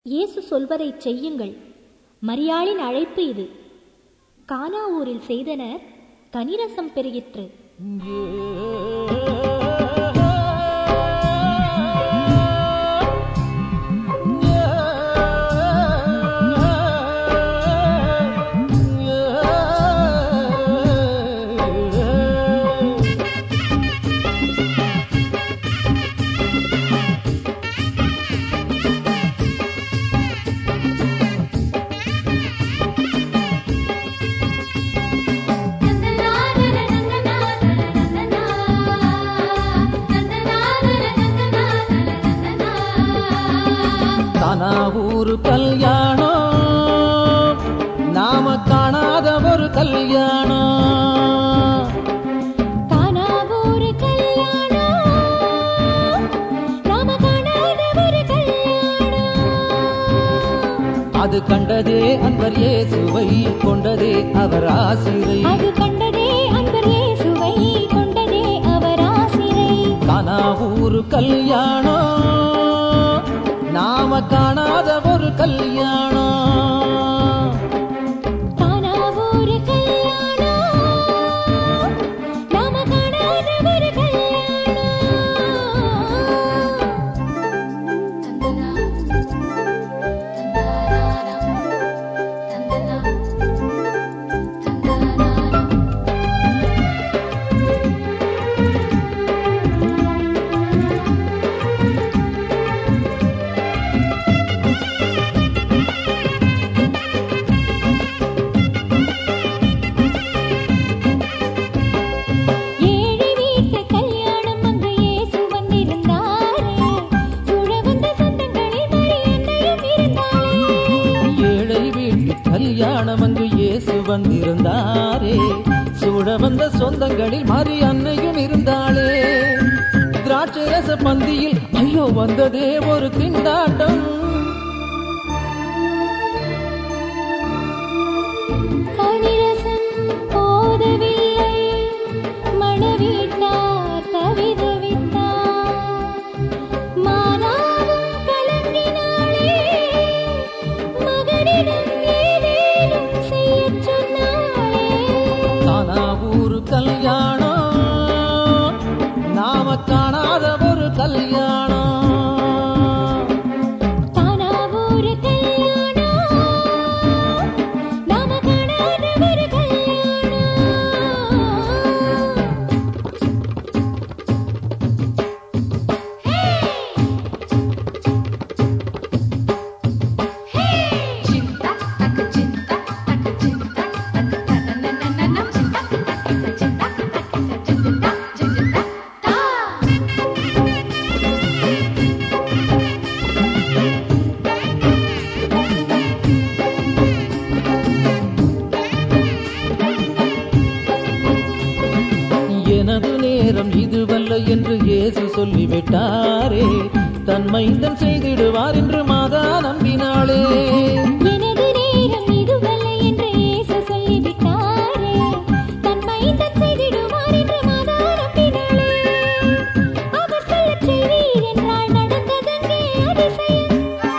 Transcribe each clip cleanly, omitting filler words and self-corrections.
இயேசு சொல்வதைச் செய்யுங்கள். மரியாளின் அழைப்பு இது. கானா ஊரில் செய்தனர், கனிரசம் பெருகிற்று. ஒரு கல்யாணம், நாம காணாத ஒரு கல்யாணம். கானா ஒரு கல்யாணம், நாம காணாத ஒரு கல்யாணம். அது கண்டதே அன்பர் இயேசுவை, கொண்டதே அவர் ஆசிரை. அது கண்டதே அன்பர் இயேசுவை, கொண்டதே அவர் ஆசிரை. கானா ஒரு கல்யாணம், நாம காணாத ஒரு கல்யாணம். கானா ஒரு கல்யாணம், நாம காணாத ஒரு கல்யாணம் அங்கு இயேசு வந்திருந்தாரே, சூழ வந்த சொந்தங்களில் மரி அன்னையும் இருந்தாளே. திராட்சை ரச பந்தியில் ஐயோ வந்ததே ஒரு திண்டாட்டம். கனிரசம் போதவில்லை, மணவீட்டார் தவிதவித்தார். மாதாவும் கலங்கினாளே, மகனிடம் ஏதேனும் செய்யச் சொன்னாளே. கானா ஒரு கல்யாணம், நாம காணாத ஒரு கல்யாணம். கானா ஒரு கல்யாணம், நாம காணாத ஒரு எனது நேரம் இதுவல்ல என்று இயேசு சொல்லிவிட்டாரே, தன் மைந்தன் செய்திடுவார் என்று மாதா நம்பினாளே. எனது நேரம் இதுவல்ல என்று இயேசு சொல்லிவிட்டாரே, தன் மைந்தன் செய்திடுவார் என்று மாதா நம்பினாளே. அவர் சொல்லச் செய்வீர் என்றால் நடந்ததெங்கே அதிசயம்.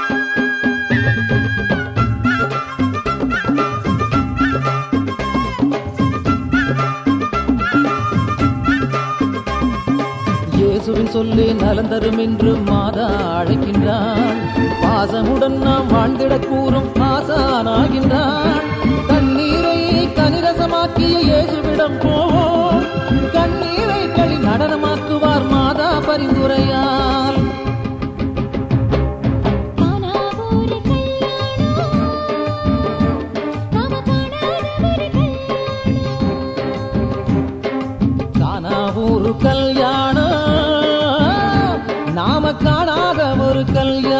இயேசுவின் சொல்லி நலம் தரும் என்று மாதா அழைக்கின்றான். பாசமுடன் நாம் வாழ்ந்திட கூறும் ஆசானாகின்றான். கண்ணீரை கனிரசமாக்கிய இயேசுவிடம் போவோம், கண்ணீரை களி நடனமாக்குவார் மாதா பரிந்துரையால். கானா ஒரு கல்யாணம், நாம காணாத ஒரு கல்யாணம். கானா ஒரு கல்யாணம், நாம காணாத ஒரு கல்யாணம்.